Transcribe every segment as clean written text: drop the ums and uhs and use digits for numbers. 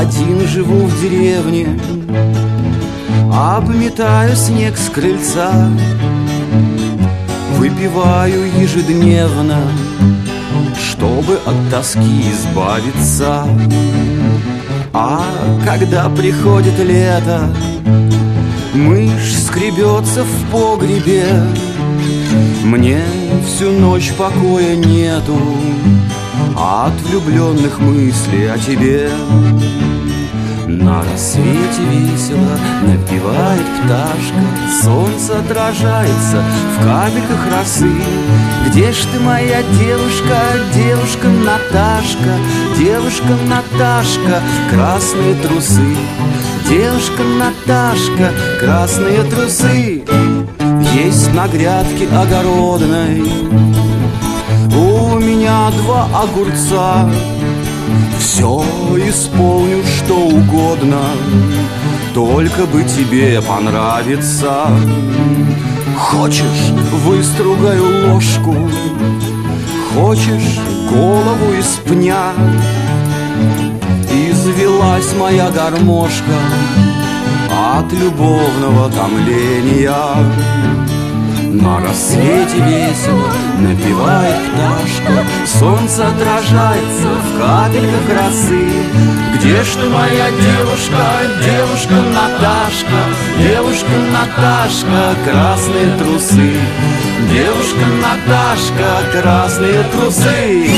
Один живу в деревне, обметаю снег с крыльца, выпиваю ежедневно, чтобы от тоски избавиться. А когда приходит лето, мышь скребется в погребе. Мне всю ночь покоя нету от влюбленных мыслей о тебе. На рассвете весело напевает пташка, солнце отражается в капельках росы. Где ж ты, моя девушка, девушка Наташка, девушка Наташка, красные трусы, девушка Наташка, красные трусы. Есть на грядке огородной у меня 2 огурца. Все исполню, что угодно, только бы тебе понравиться. Хочешь, выстругаю ложку, хочешь, голову из пня. Извелась моя гармошка от любовного томления. На рассвете весело напевает пташка, солнце отражается в капельках росы. Где ж ты, моя девушка, девушка Наташка, девушка Наташка, красные трусы, девушка Наташка, красные трусы.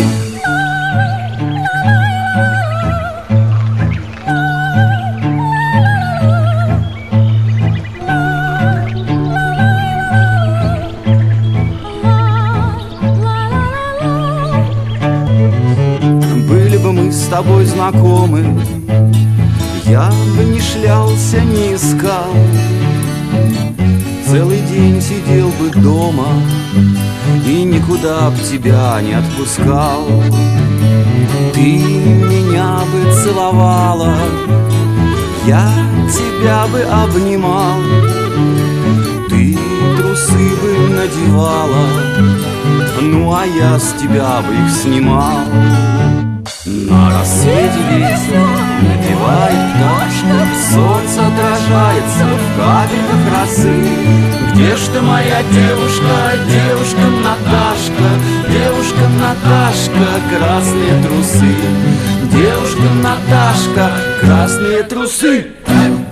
С тобой знакомы, я бы не шлялся, не искал, целый день сидел бы дома и никуда б тебя не отпускал. Ты меня бы целовала, я тебя бы обнимал, ты трусы бы надевала, ну а я с тебя бы их снимал. На рассвете весело напевает пташка, солнце отражается в капельках росы. Где ж ты, моя девушка, девушка Наташка, девушка Наташка, красные трусы, девушка Наташка, красные трусы.